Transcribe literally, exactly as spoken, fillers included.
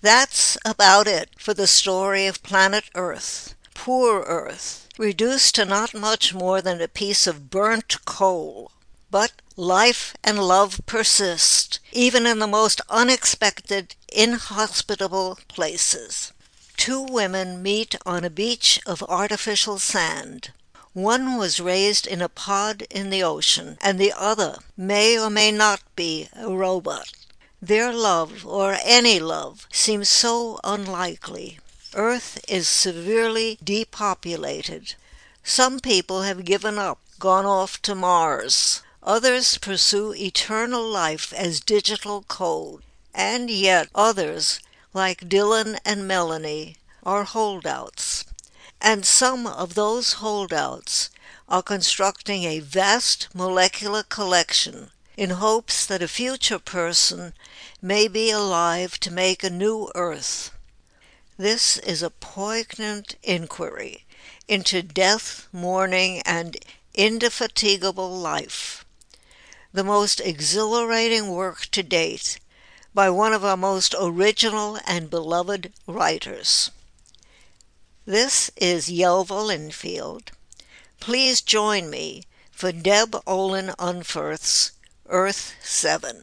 That's about it for the story of planet Earth. Poor Earth, reduced to not much more than a piece of burnt coal. But life and love persist, even in the most unexpected, inhospitable places. Two women meet on a beach of artificial sand. One was raised in a pod in the ocean, and the other may or may not be a robot. Their love, or any love, seems so unlikely. Earth is severely depopulated. Some people have given up, gone off to Mars. Others pursue eternal life as digital code. And yet others, like Dylan and Melanie, are holdouts. And some of those holdouts are constructing a vast molecular collection in hopes that a future person may be alive to make a new Earth. This is a poignant inquiry into death, mourning, and indefatigable life. The most exhilarating work to date by one of our most original and beloved writers. This is Yelva Linfield. Please join me for Deb Olin Unferth's Earth seven.